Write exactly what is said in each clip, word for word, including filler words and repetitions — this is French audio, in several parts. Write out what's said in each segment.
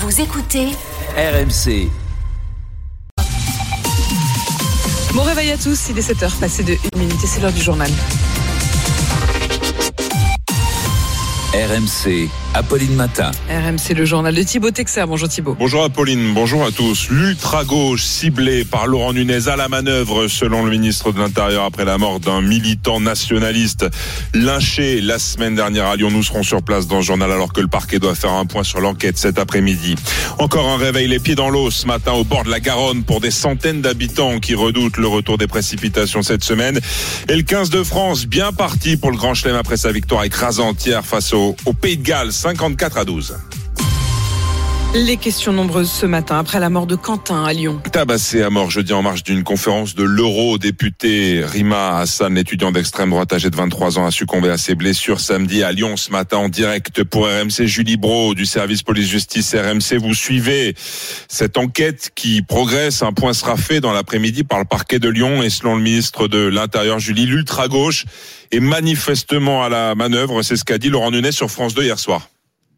Vous écoutez R M C. Bon réveil à tous, il est sept heures passées de une minute et c'est l'heure du journal. R M C, Apolline Matin. R M C, le journal de Thibaut Texer. Bonjour Thibaut. Bonjour Apolline, bonjour à tous. L'ultra-gauche ciblée par Laurent Nunez à la manœuvre, selon le ministre de l'Intérieur, après la mort d'un militant nationaliste lynché la semaine dernière à Lyon. Nous serons sur place dans le journal alors que le parquet doit faire un point sur l'enquête cet après-midi. Encore un réveil les pieds dans l'eau ce matin au bord de la Garonne pour des centaines d'habitants qui redoutent le retour des précipitations cette semaine. Et le quinze de France, bien parti pour le Grand Chelem après sa victoire écrasante hier face au au Pays de Galles, cinquante-quatre à douze. Les questions nombreuses ce matin après la mort de Quentin à Lyon. Tabassé à mort jeudi en marge d'une conférence de l'eurodéputé Rima Hassan, l'étudiant d'extrême droite âgé de vingt-trois ans, a succombé à ses blessures samedi à Lyon. Ce matin en direct pour R M C, Julie Brault du service police-justice R M C. Vous suivez cette enquête qui progresse. Un point sera fait dans l'après-midi par le parquet de Lyon et selon le ministre de l'Intérieur, Julie, l'ultra-gauche est manifestement à la manœuvre. C'est ce qu'a dit Laurent Nunez sur France deux hier soir.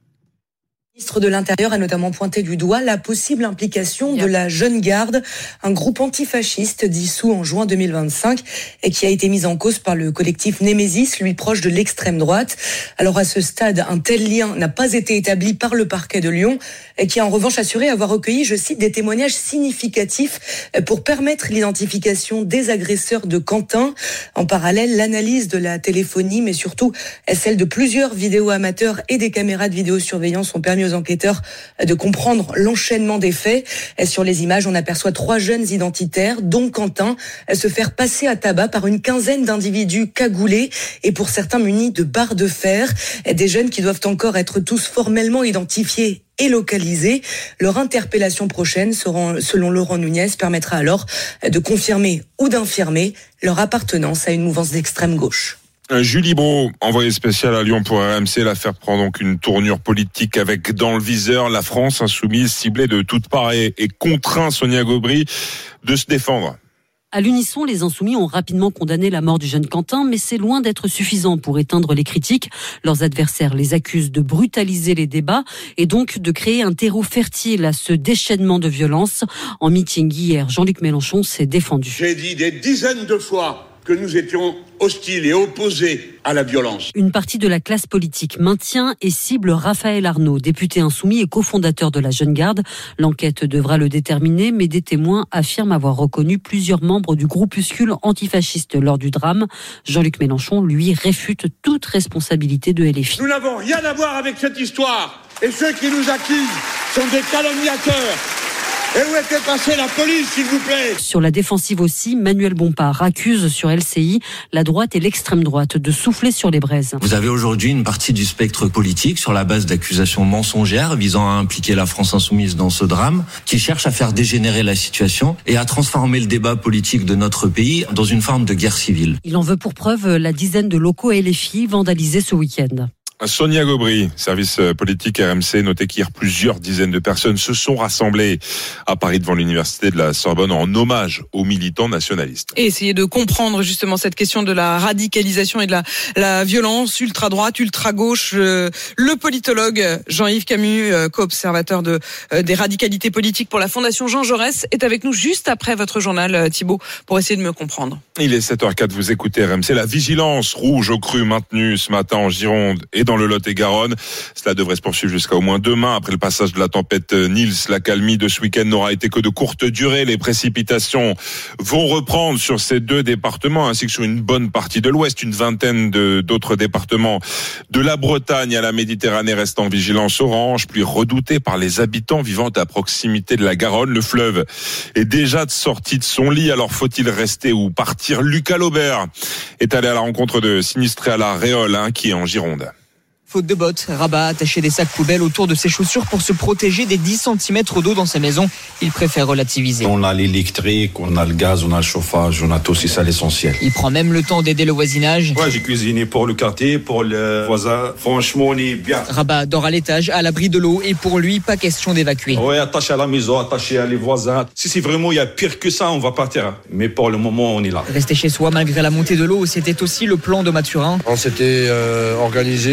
Le ministre de l'Intérieur a notamment pointé du doigt la possible implication de la Jeune Garde, un groupe antifasciste dissous en juin deux mille vingt-cinq et qui a été mis en cause par le collectif Némésis, lui proche de l'extrême droite. Alors à ce stade, un tel lien n'a pas été établi par le parquet de Lyon et qui a en revanche assuré avoir recueilli, je cite, des témoignages significatifs pour permettre l'identification des agresseurs de Quentin. En parallèle, l'analyse de la téléphonie, mais surtout celle de plusieurs vidéos amateurs et des caméras de vidéosurveillance ont permis aux enquêteurs de comprendre l'enchaînement des faits. Sur les images, on aperçoit trois jeunes identitaires, dont Quentin, se faire passer à tabac par une quinzaine d'individus cagoulés et pour certains munis de barres de fer. Des jeunes qui doivent encore être tous formellement identifiés et localisés. Leur interpellation prochaine, selon Laurent Nunez, permettra alors de confirmer ou d'infirmer leur appartenance à une mouvance d'extrême gauche. Julie Brault, envoyée spéciale à Lyon pour R M C, l'affaire prend donc une tournure politique avec dans le viseur la France insoumise, ciblée de toutes parts et, et contraint Sonia Gobry de se défendre. À l'unisson, les Insoumis ont rapidement condamné la mort du jeune Quentin, mais c'est loin d'être suffisant pour éteindre les critiques. Leurs adversaires les accusent de brutaliser les débats et donc de créer un terreau fertile à ce déchaînement de violence. En meeting hier, Jean-Luc Mélenchon s'est défendu. J'ai dit des dizaines de fois que nous étions hostiles et opposés à la violence. Une partie de la classe politique maintient et cible Raphaël Arnaud, député insoumis et cofondateur de la Jeune Garde. L'enquête devra le déterminer, mais des témoins affirment avoir reconnu plusieurs membres du groupuscule antifasciste lors du drame. Jean-Luc Mélenchon, lui, réfute toute responsabilité de L F I. Nous n'avons rien à voir avec cette histoire. Et ceux qui nous accusent sont des calomniateurs. Et où était passée la police, s'il vous plaît ? Sur la défensive aussi, Manuel Bompard accuse sur L C I la droite et l'extrême droite de souffler sur les braises. Vous avez aujourd'hui une partie du spectre politique sur la base d'accusations mensongères visant à impliquer la France insoumise dans ce drame, qui cherche à faire dégénérer la situation et à transformer le débat politique de notre pays dans une forme de guerre civile. Il en veut pour preuve la dizaine de locaux L F I vandalisés ce week-end. Sonia Gobry, service politique R M C, notait qu'hier plusieurs dizaines de personnes se sont rassemblées à Paris devant l'université de la Sorbonne en hommage aux militants nationalistes. Et essayer de comprendre justement cette question de la radicalisation et de la, la violence ultra-droite, ultra-gauche. Euh, le politologue Jean-Yves Camus, euh, co-observateur de, euh, des radicalités politiques pour la Fondation Jean Jaurès, est avec nous juste après votre journal, euh, Thibaut, pour essayer de me comprendre. Il est sept heures zéro quatre, vous écoutez R M C. La vigilance rouge au cru maintenue ce matin en Gironde et dans le Lot-et-Garonne. Cela devrait se poursuivre jusqu'à au moins demain. Après le passage de la tempête Nils, la calmie de ce week-end n'aura été que de courte durée. Les précipitations vont reprendre sur ces deux départements ainsi que sur une bonne partie de l'Ouest. Une vingtaine de, d'autres départements de la Bretagne à la Méditerranée restent en vigilance orange, pluie redoutée par les habitants vivant à proximité de la Garonne. Le fleuve est déjà de sortie de son lit, alors faut-il rester ou partir? Lucas Laubert est allé à la rencontre de sinistrés à la Réole, hein, qui est en Gironde. Faute de bottes, Rabat attachait des sacs poubelles autour de ses chaussures pour se protéger des dix centimètres d'eau dans sa maison. Il préfère relativiser. On a l'électrique, on a le gaz, on a le chauffage, on a tout, c'est ça l'essentiel. Il prend même le temps d'aider le voisinage. Ouais, j'ai cuisiné pour le quartier, pour le voisin. Franchement, on est bien. Rabat dort à l'étage, à l'abri de l'eau, et pour lui, pas question d'évacuer. Ouais, attaché à la maison, attaché à les voisins. Si c'est vraiment, il y a pire que ça, on va partir. Mais pour le moment, on est là. Rester chez soi malgré la montée de l'eau, c'était aussi le plan de Mathurin. On s'était euh, organisé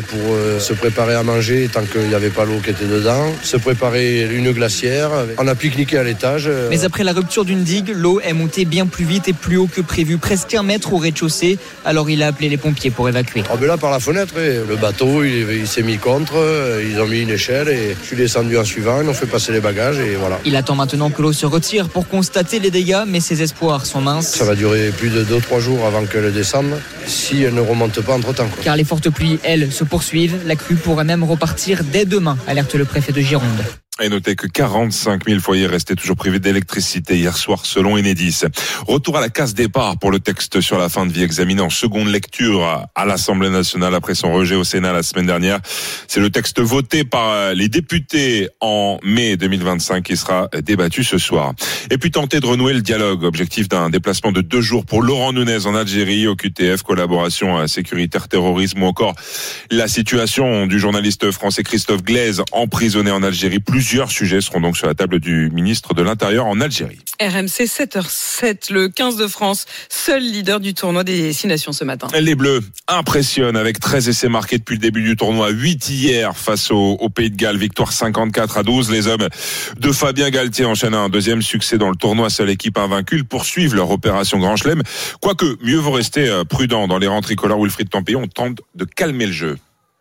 pour euh, se préparer à manger tant qu'il n'y avait pas l'eau qui était dedans, se préparer une glacière. On a pique-niqué à l'étage. Euh... Mais après la rupture d'une digue, l'eau est montée bien plus vite et plus haut que prévu, presque un mètre au rez-de-chaussée. Alors il a appelé les pompiers pour évacuer. Ah ben là, par la fenêtre, le bateau, il, il s'est mis contre, ils ont mis une échelle et je suis descendu en suivant, ils ont fait passer les bagages et voilà. Il attend maintenant que l'eau se retire pour constater les dégâts, mais ses espoirs sont minces. Ça va durer plus de deux trois jours avant qu'elle descende, si elle ne remonte pas entre-temps. Quoi. Car les fortes pluies, elles, se poursuivent. La crue pourrait même repartir dès demain, alerte le préfet de Gironde. Et notez que quarante-cinq mille foyers restaient toujours privés d'électricité hier soir selon Enedis. Retour à la case départ pour le texte sur la fin de vie examiné en seconde lecture à l'Assemblée nationale après son rejet au Sénat la semaine dernière. C'est le texte voté par les députés en mai deux mille vingt-cinq qui sera débattu ce soir. Et puis tenter de renouer le dialogue. Objectif d'un déplacement de deux jours pour Laurent Nunez en Algérie, au Q T F, collaboration sécuritaire, terrorisme ou encore la situation du journaliste français Christophe Glaise emprisonné en Algérie. Plus Plusieurs sujets seront donc sur la table du ministre de l'Intérieur en Algérie. R M C sept heures sept, le quinze de France, seul leader du tournoi des Six Nations ce matin. Les Bleus impressionnent avec treize essais marqués depuis le début du tournoi, huit hier face au, au Pays de Galles, victoire cinquante-quatre à douze. Les hommes de Fabien Galtier enchaînent un deuxième succès dans le tournoi, seule équipe invaincue, poursuivent leur opération Grand Chelem. Quoique, mieux vaut rester prudent dans les rangs tricolores. Wilfried Tempillon tente de calmer le jeu.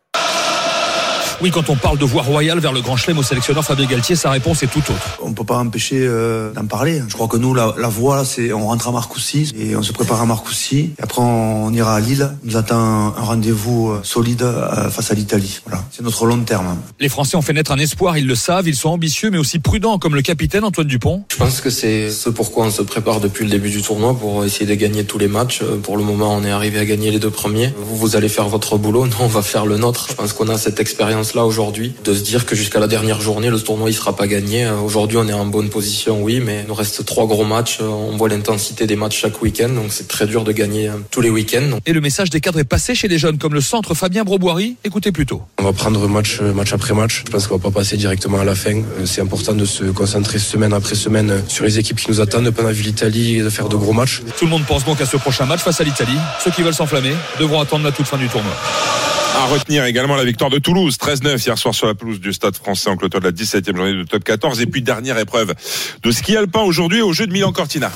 Oui, quand on parle de voie royale vers le Grand Chelem au sélectionneur Fabien Galtier, sa réponse est tout autre. On ne peut pas empêcher euh, d'en parler. Je crois que nous, la, la voie, c'est on rentre à Marcoussis et on se prépare à Marcoussis. Et après, on, on ira à Lille. Il nous attend un, un rendez-vous euh, solide euh, face à l'Italie. Voilà, c'est notre long terme. Les Français ont fait naître un espoir, ils le savent. Ils sont ambitieux, mais aussi prudents, comme le capitaine Antoine Dupont. Je pense que c'est ce pourquoi on se prépare depuis le début du tournoi, pour essayer de gagner tous les matchs. Pour le moment, on est arrivé à gagner les deux premiers. Vous, vous allez faire votre boulot. Nous, on va faire le nôtre. Je pense qu'on a cette expérience-là aujourd'hui, de se dire que jusqu'à la dernière journée, le tournoi il sera pas gagné. Aujourd'hui, on est en bonne position, oui, mais il nous reste trois gros matchs. On voit l'intensité des matchs chaque week-end, donc c'est très dur de gagner tous les week-ends. Et le message des cadres est passé chez les jeunes, comme le centre Fabien Broboiry. Écoutez plutôt. On va prendre match, match après match. Je pense qu'on va pas passer directement à la fin. C'est important de se concentrer semaine après semaine sur les équipes qui nous attendent. On a vu l'Italie et de faire de gros matchs. Tout le monde pense donc à ce prochain match face à l'Italie. Ceux qui veulent s'enflammer devront attendre la toute fin du tournoi. À retenir également la victoire de Toulouse, treize neuf hier soir sur la pelouse du Stade Français en clôture de la dix-septième journée de top quatorze. Et puis dernière épreuve de ski alpin aujourd'hui au jeu de Milan-Cortina.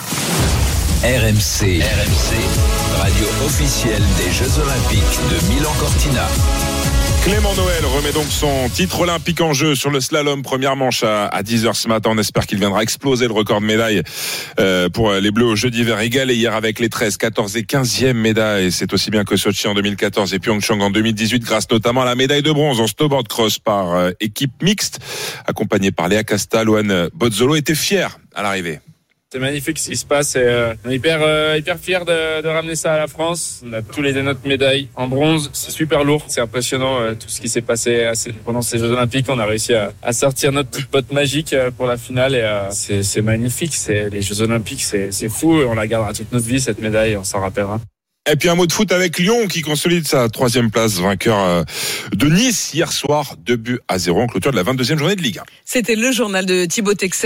R M C, R M C, radio officielle des Jeux Olympiques de Milan-Cortina. Clément Noël remet donc son titre olympique en jeu sur le slalom, première manche à, à dix heures ce matin. On espère qu'il viendra exploser le record de médailles euh, pour les Bleus au jeu d'hiver égalé hier avec les treize, quatorze et quinzième médailles. C'est aussi bien que Sochi en deux mille quatorze et Pyeongchang en deux mille dix-huit, grâce notamment à la médaille de bronze en snowboard cross par euh, équipe mixte, accompagnée par Léa Casta. Loane Bozzolo était fier à l'arrivée. C'est magnifique ce qui se passe et euh, on est hyper, euh, hyper fiers de, de ramener ça à la France. On a tous les notre médailles en bronze, c'est super lourd, c'est impressionnant euh, tout ce qui s'est passé assez, pendant ces Jeux Olympiques. On a réussi à, à sortir notre petite botte magique euh, pour la finale et euh, c'est, c'est magnifique. C'est, les Jeux Olympiques, c'est, c'est fou et on la gardera toute notre vie cette médaille, on s'en rappellera. Et puis un mot de foot avec Lyon qui consolide sa troisième place, vainqueur de Nice hier soir, deux buts à zéro en clôture de la vingt-deuxième journée de Ligue un. C'était le journal de Thibaut Texer.